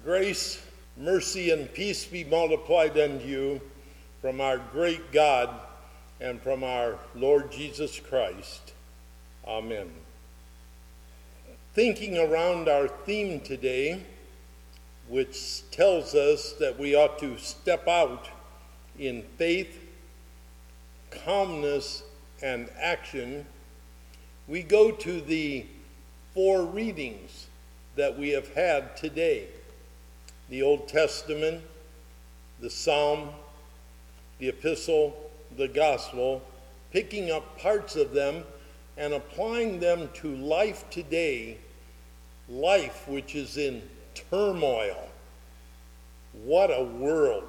Grace, mercy, and peace be multiplied unto you from our great God and from our Lord Jesus Christ. Amen. Thinking around our theme today, which tells us that we ought to step out in faith, calmness, and action, we go to the 4 readings that we have had today. The Old Testament, the Psalm, the Epistle, the Gospel, picking up parts of them and applying them to life today, life which is in turmoil. What a world.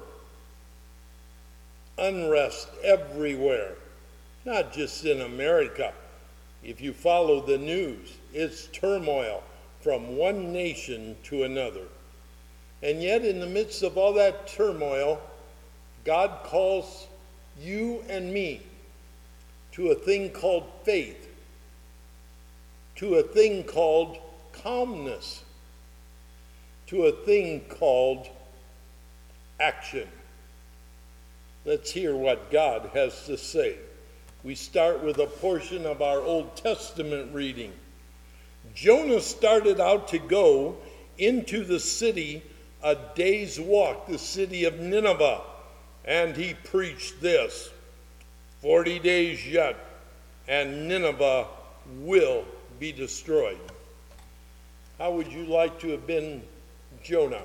Unrest everywhere, not just in America. If you follow the news, it's turmoil from one nation to another. And yet, in the midst of all that turmoil, God calls you and me to a thing called faith, to a thing called calmness, to a thing called action. Let's hear what God has to say. We start with a portion of our Old Testament reading. Jonah started out to go into the city a day's walk, the city of Nineveh, and he preached this: 40 days yet, and Nineveh will be destroyed. How would you like to have been Jonah?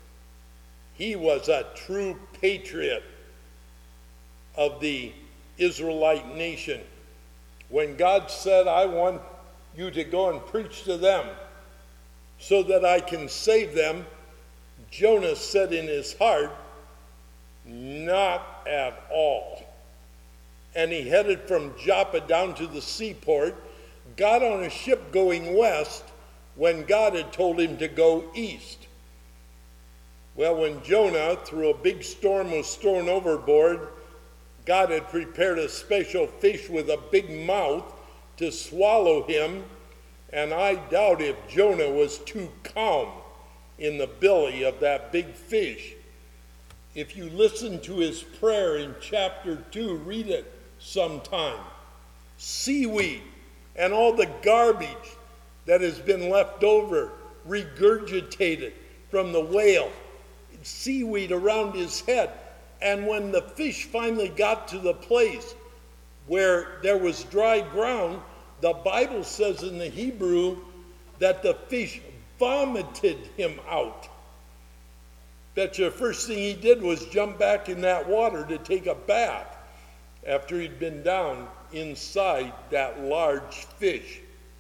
He was a true patriot of the Israelite nation. When God said, I want you to go and preach to them so that I can save them, Jonah said in his heart, not at all. And he headed from Joppa down to the seaport, got on a ship going west when God had told him to go east. Well, when Jonah, through a big storm, was thrown overboard, God had prepared a special fish with a big mouth to swallow him, and I doubt if Jonah was too calm in the belly of that big fish. If you listen to his prayer in chapter 2, read it sometime. Seaweed and all the garbage that has been left over, regurgitated from the whale, seaweed around his head. And when the fish finally got to the place where there was dry ground, the Bible says in the Hebrew that the fish vomited him out. Bet you the first thing he did was jump back in that water to take a bath after he'd been down inside that large fish.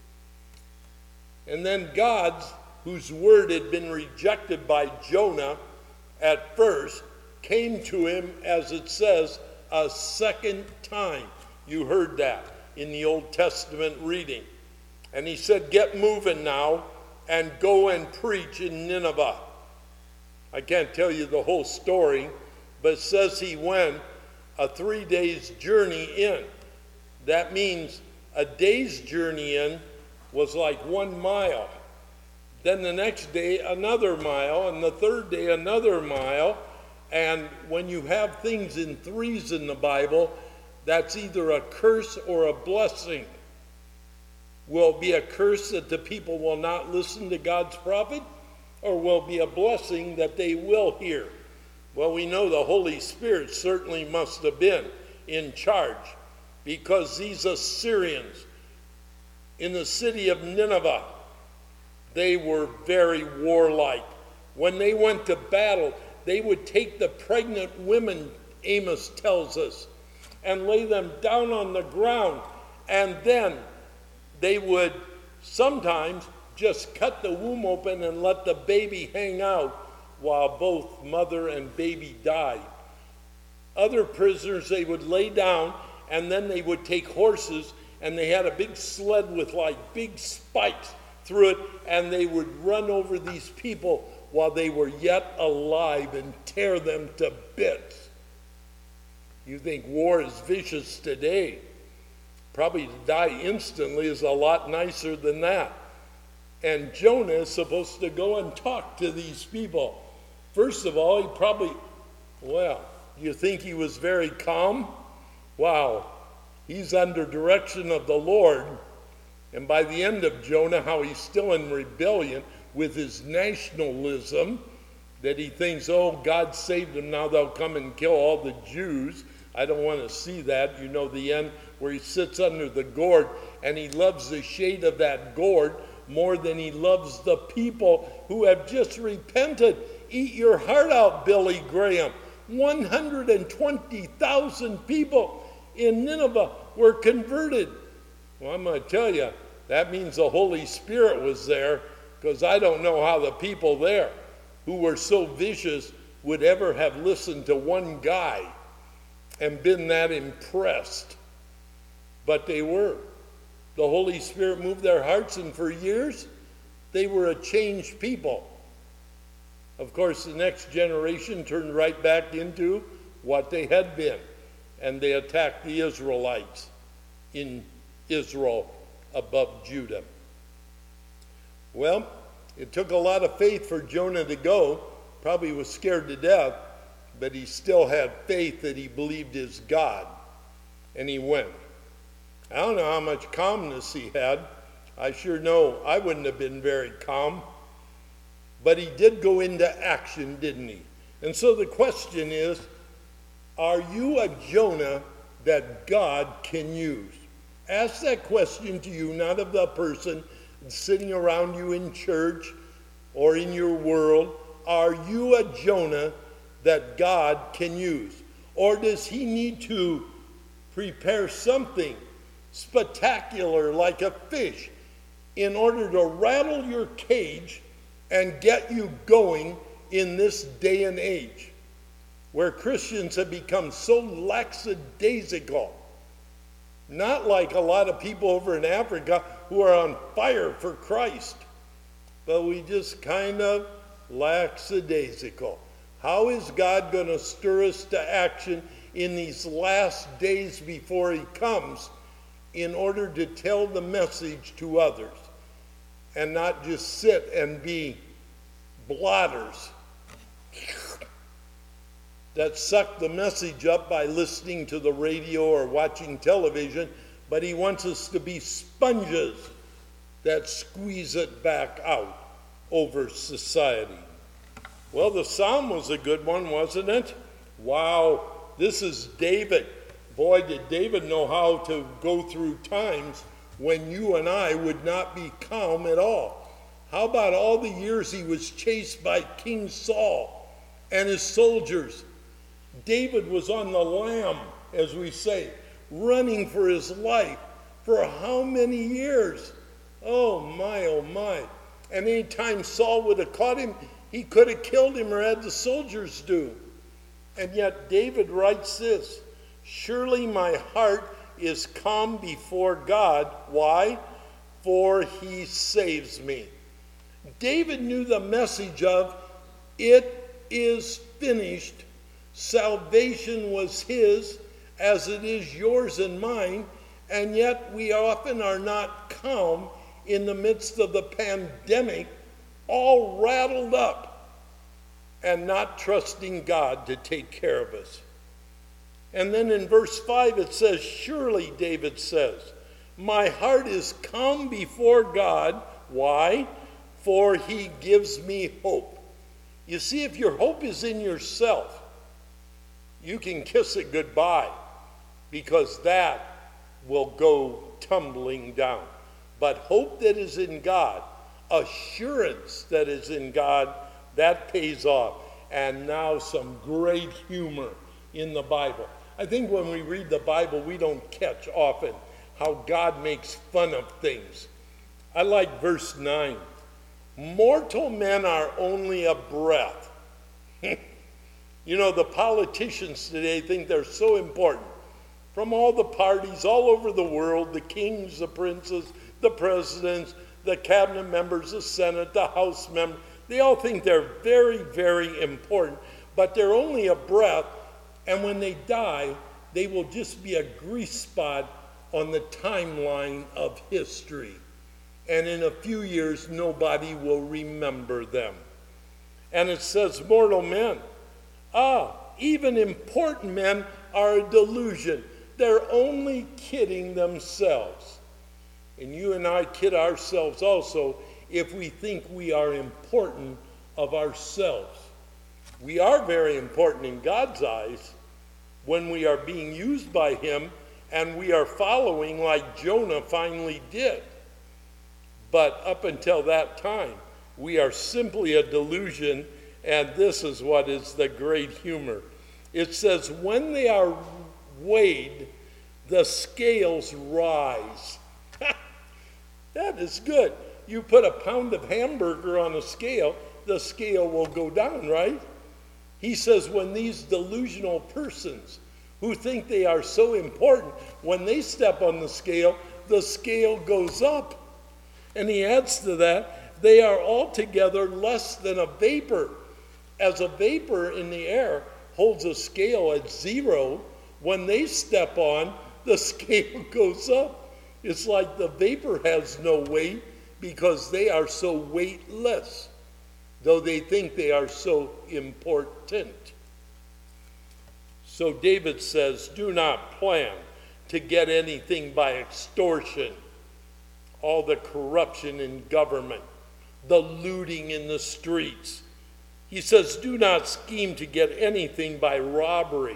And then God, whose word had been rejected by Jonah at first, came to him, as it says, a second time. You heard that in the Old Testament reading. And he said, get moving now and go and preach in Nineveh. I can't tell you the whole story, but it says he went a 3 days journey in. That means a day's journey in was like 1 mile. Then the next day, another mile, and the third day, another mile. And when you have things in threes in the Bible, that's either a curse or a blessing. Will it be a curse that the people will not listen to God's prophet, or will it be a blessing that they will hear? Well, we know the Holy Spirit certainly must have been in charge, because these Assyrians in the city of Nineveh, they were very warlike. When they went to battle, they would take the pregnant women, Amos tells us, and lay them down on the ground. And then they would sometimes just cut the womb open and let the baby hang out while both mother and baby died. Other prisoners they would lay down, and then they would take horses, and they had a big sled with like big spikes through it, and they would run over these people while they were yet alive and tear them to bits. You think war is vicious today. Probably to die instantly is a lot nicer than that. And Jonah is supposed to go and talk to these people. First of all, you think he was very calm? Wow, he's under direction of the Lord. And by the end of Jonah, how he's still in rebellion with his nationalism, that he thinks, oh, God saved him, now they'll come and kill all the Jews. I don't want to see that. You know the end where he sits under the gourd, and he loves the shade of that gourd more than he loves the people who have just repented. Eat your heart out, Billy Graham. 120,000 people in Nineveh were converted. Well, I'm going to tell you, that means the Holy Spirit was there, because I don't know how the people there who were so vicious would ever have listened to one guy and been that impressed. But they were. The Holy Spirit moved their hearts, and for years, they were a changed people. Of course, the next generation turned right back into what they had been, and they attacked the Israelites in Israel above Judah. Well, it took a lot of faith for Jonah to go. Probably was scared to death, but he still had faith that he believed his God, and he went. I don't know how much calmness he had. I sure know I wouldn't have been very calm. But he did go into action, didn't he? And so the question is, are you a Jonah that God can use? Ask that question to you, not of the person sitting around you in church or in your world. Are you a Jonah that God can use? Or does he need to prepare something spectacular like a fish in order to rattle your cage and get you going in this day and age where Christians have become so lackadaisical? Not like a lot of people over in Africa who are on fire for Christ, but we just kind of lackadaisical. How is God going to stir us to action in these last days before he comes in order to tell the message to others and not just sit and be blotters that suck the message up by listening to the radio or watching television, but he wants us to be sponges that squeeze it back out over society. Well, the psalm was a good one, wasn't it? Wow, this is David. Boy, did David know how to go through times when you and I would not be calm at all. How about all the years he was chased by King Saul and his soldiers? David was on the lam, as we say, running for his life for how many years? Oh my, oh my. And any time Saul would have caught him, he could have killed him or had the soldiers do. And yet David writes this, "Surely my heart is calm before God." Why? For he saves me. David knew the message of, it is finished. Salvation was his, as it is yours and mine, and yet we often are not calm in the midst of the pandemic, all rattled up and not trusting God to take care of us. And then in verse 5 it says, surely, David says, my heart is calm before God. Why? For he gives me hope. You see, if your hope is in yourself, you can kiss it goodbye, because that will go tumbling down. But hope that is in God, assurance that is in God, that pays off. And now some great humor in the Bible. I think when we read the Bible, we don't catch often how God makes fun of things. I like verse 9. Mortal men are only a breath. You know, the politicians today think they're so important. From all the parties all over the world, the kings, the princes, the presidents, the cabinet members, the Senate, the House members, they all think they're very, very important, but they're only a breath, and when they die, they will just be a grease spot on the timeline of history. and in a few years nobody will remember them. And it says, mortal men, even important men are a delusion. They're only kidding themselves. And you and I kid ourselves also if we think we are important of ourselves. We are very important in God's eyes when we are being used by him and we are following like Jonah finally did. But up until that time, we are simply a delusion, and this is what is the great humor. It says, when they are weighed, the scales rise. That is good. You put a pound of hamburger on a scale, the scale will go down, right? He says when these delusional persons who think they are so important, when they step on the scale goes up. And he adds to that, they are altogether less than a vapor. As a vapor in the air holds a scale at 0, when they step on, the scale goes up. It's like the vapor has no weight because they are so weightless, though they think they are so important. So David says, do not plan to get anything by extortion, all the corruption in government, the looting in the streets. He says, do not scheme to get anything by robbery.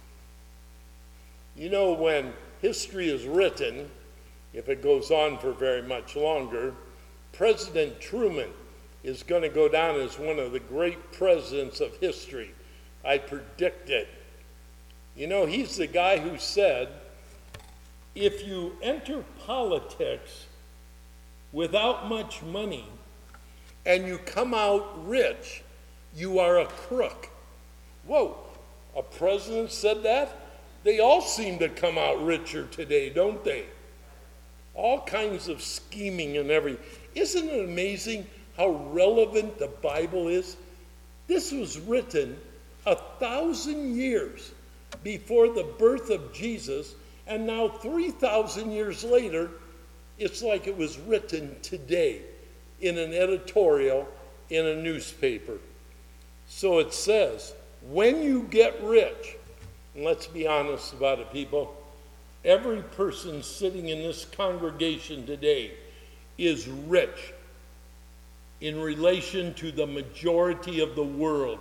You know, when history is written, if it goes on for very much longer, President Truman is going to go down as one of the great presidents of history. I predict it. You know, he's the guy who said, if you enter politics without much money and you come out rich, you are a crook. Whoa, a president said that? They all seem to come out richer today, don't they? All kinds of scheming and everything. Isn't it amazing how relevant the Bible is? This was written 1,000 years before the birth of Jesus, and now 3,000 years later, it's like it was written today in an editorial in a newspaper. So it says, when you get rich, and let's be honest about it, people, every person sitting in this congregation today is rich in relation to the majority of the world.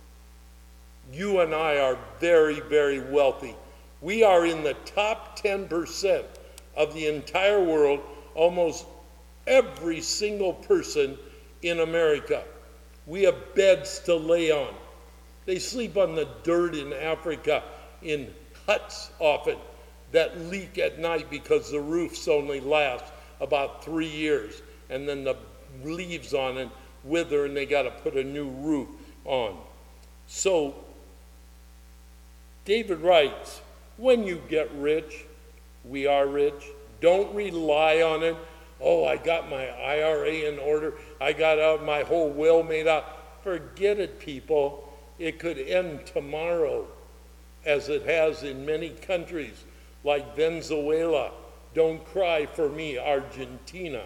You and I are very, very wealthy. We are in the top 10% of the entire world, almost every single person in America. We have beds to lay on. They sleep on the dirt in Africa in huts often that leak at night because the roofs only last about 3 years, and then the leaves on it wither and they got to put a new roof on. So David writes, when you get rich, we are rich, don't rely on it. Oh, I got my IRA in order. I got my whole will made out. Forget it, people. It could end tomorrow, as it has in many countries like Venezuela. Don't cry for me, Argentina.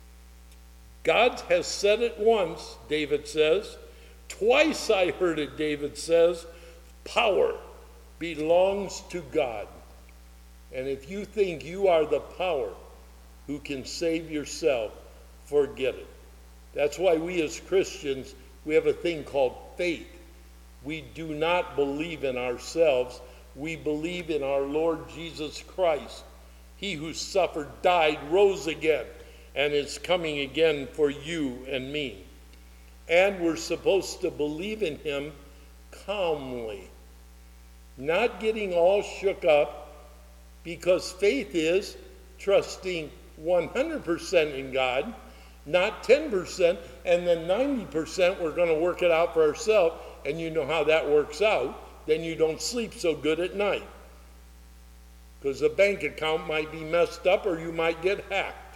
God has said it once, David says. Twice I heard it, David says. Power belongs to God. And if you think you are the power who can save yourself, forget it. That's why we as Christians, we have a thing called faith. We do not believe in ourselves. We believe in our Lord Jesus Christ. He who suffered, died, rose again, and is coming again for you and me. And we're supposed to believe in him calmly, not getting all shook up, because faith is trusting 100% in God, not 10%, and then 90% we're going to work it out for ourselves, and you know how that works out. Then you don't sleep so good at night, because the bank account might be messed up or you might get hacked.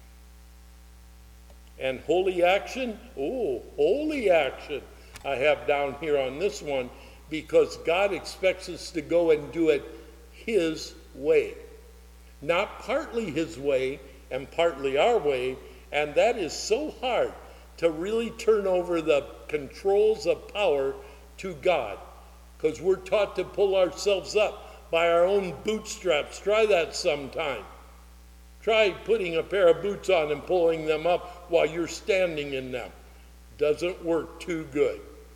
And holy action, holy action I have down here on this one, because God expects us to go and do it his way. Not partly his way and partly our way, And that is so hard to really turn over the controls of power to God, because we're taught to pull ourselves up by our own bootstraps. Try that sometime. Try putting a pair of boots on and pulling them up while you're standing in them. Doesn't work too good.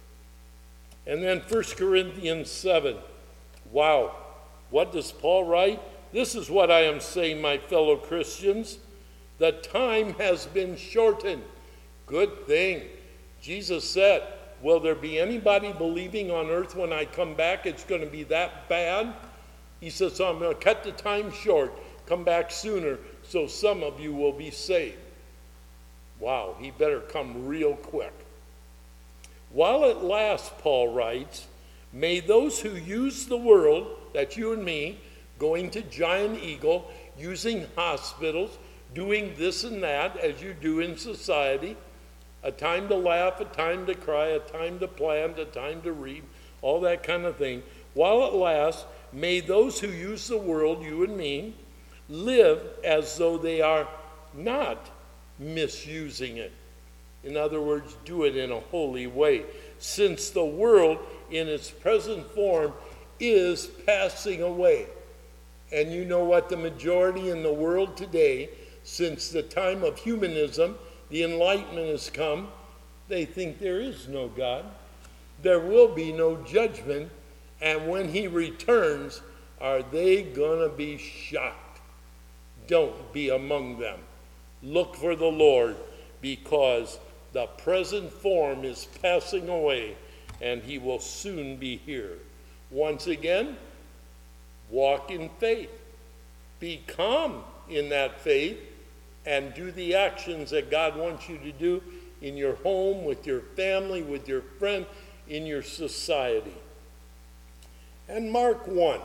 And then 1 Corinthians 7. Wow. What does Paul write? This is what I am saying, my fellow Christians. The time has been shortened. Good thing. Jesus said, will there be anybody believing on earth when I come back it's going to be that bad? He says, so I'm going to cut the time short, come back sooner, so some of you will be saved. Wow, he better come real quick. While it lasts, Paul writes, may those who use the world, that's you and me, going to Giant Eagle, using hospitals, doing this and that as you do in society, a time to laugh, a time to cry, a time to plant, a time to read, all that kind of thing. While it lasts, may those who use the world, you and me, live as though they are not misusing it. In other words, do it in a holy way, since the world in its present form is passing away. And you know what? The majority in the world today, since the time of humanism, the Enlightenment has come, they think there is no God. There will be no judgment. And when he returns, are they going to be shocked? Don't be among them. Look for the Lord, because the present form is passing away, and he will soon be here. Once again, walk in faith. Be calm in that faith, and do the actions that God wants you to do in your home, with your family, with your friend, in your society. And Mark 1.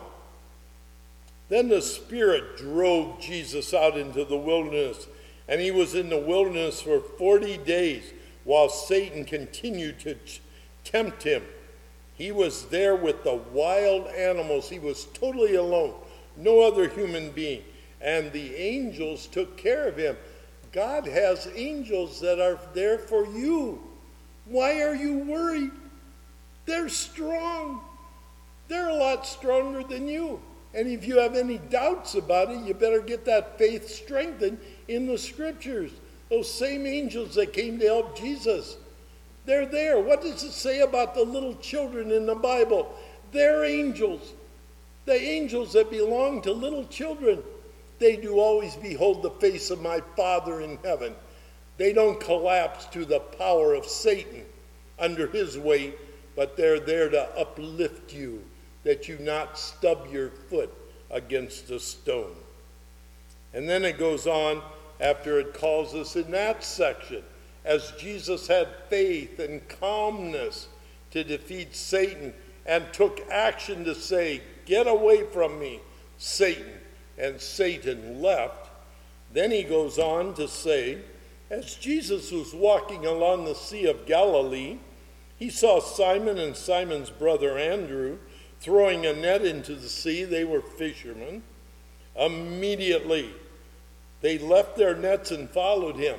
Then the Spirit drove Jesus out into the wilderness, and he was in the wilderness for 40 days while Satan continued to tempt him. He was there with the wild animals. He was totally alone, no other human being. And the angels took care of him. God has angels that are there for you. Why are you worried? They're strong. They're a lot stronger than you. And if you have any doubts about it, you better get that faith strengthened in the scriptures. Those same angels that came to help Jesus, they're there. What does it say about the little children in the Bible? They're angels. The angels that belong to little children. They do always behold the face of my Father in heaven. They don't collapse to the power of Satan under his weight, but they're there to uplift you, that you not stub your foot against a stone. And then it goes on after it calls us in that section, as Jesus had faith and calmness to defeat Satan and took action to say, get away from me, Satan. And Satan left. Then he goes on to say, as Jesus was walking along the Sea of Galilee, he saw Simon and Simon's brother Andrew throwing a net into the sea. They were fishermen. Immediately, they left their nets and followed him.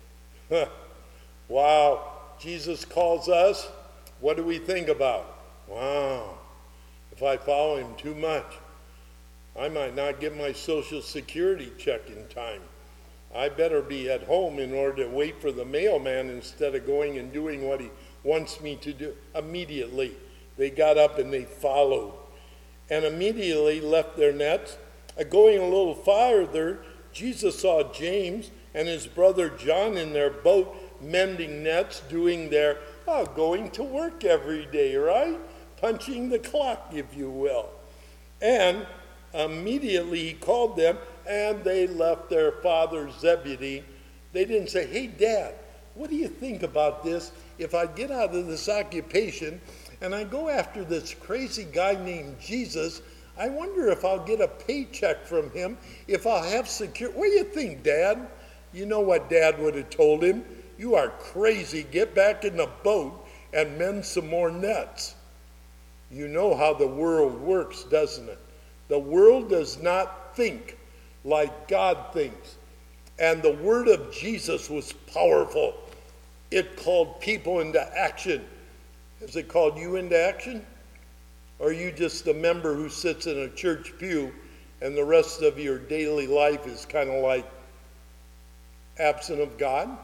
Wow, Jesus calls us. What do we think about? Wow, if I follow him too much, I might not get my Social Security check in time. I better be at home in order to wait for the mailman instead of going and doing what he wants me to do. Immediately, they got up and they followed, and immediately left their nets. Going a little farther, Jesus saw James and his brother John in their boat mending nets, doing their going to work every day, right? Punching the clock, if you will. And immediately he called them, and they left their father Zebedee. They didn't say, hey, Dad, what do you think about this? If I get out of this occupation and I go after this crazy guy named Jesus, I wonder if I'll get a paycheck from him, if I'll have security. What do you think, Dad? You know what Dad would have told him? You are crazy. Get back in the boat and mend some more nets. You know how the world works, doesn't it? The world does not think like God thinks. And the word of Jesus was powerful. It called people into action. Has it called you into action? Or are you just a member who sits in a church pew and the rest of your daily life is kind of like absent of God?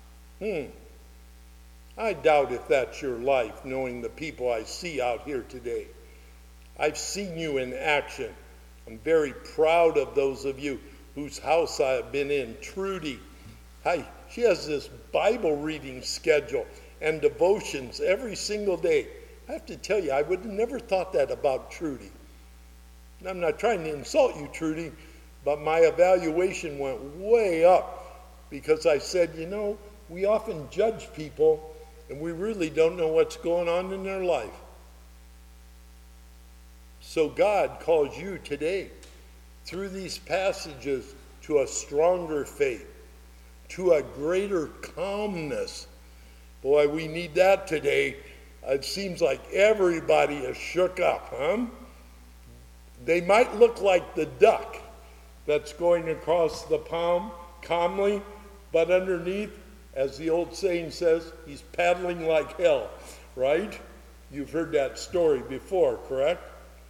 I doubt if that's your life, knowing the people I see out here today. I've seen you in action. I'm very proud of those of you whose house I have been in. Trudy, she has this Bible reading schedule and devotions every single day. I have to tell you, I would have never thought that about Trudy. And I'm not trying to insult you, Trudy, but my evaluation went way up because I said, we often judge people and we really don't know what's going on in their life. So God calls you today through these passages to a stronger faith, to a greater calmness. Boy, we need that today. It seems like everybody is shook up, huh? They might look like the duck that's going across the pond calmly, but underneath, as the old saying says, he's paddling like hell, right? You've heard that story before, correct?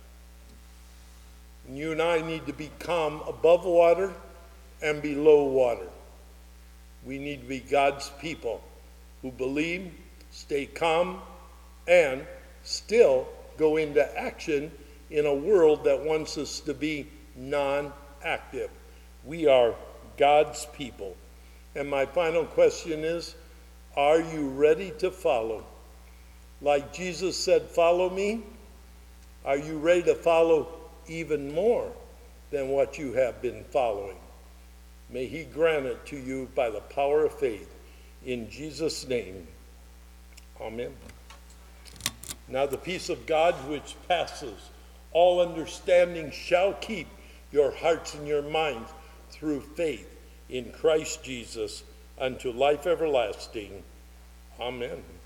And you and I need to be calm above water and below water. We need to be God's people who believe, stay calm, and still go into action in a world that wants us to be non-active. We are God's people. And my final question is, are you ready to follow? Like Jesus said, follow me. Are you ready to follow even more than what you have been following? May he grant it to you by the power of faith. In Jesus' name, amen. Now the peace of God which passes all understanding shall keep your hearts and your minds through faith in Christ Jesus unto life everlasting. Amen.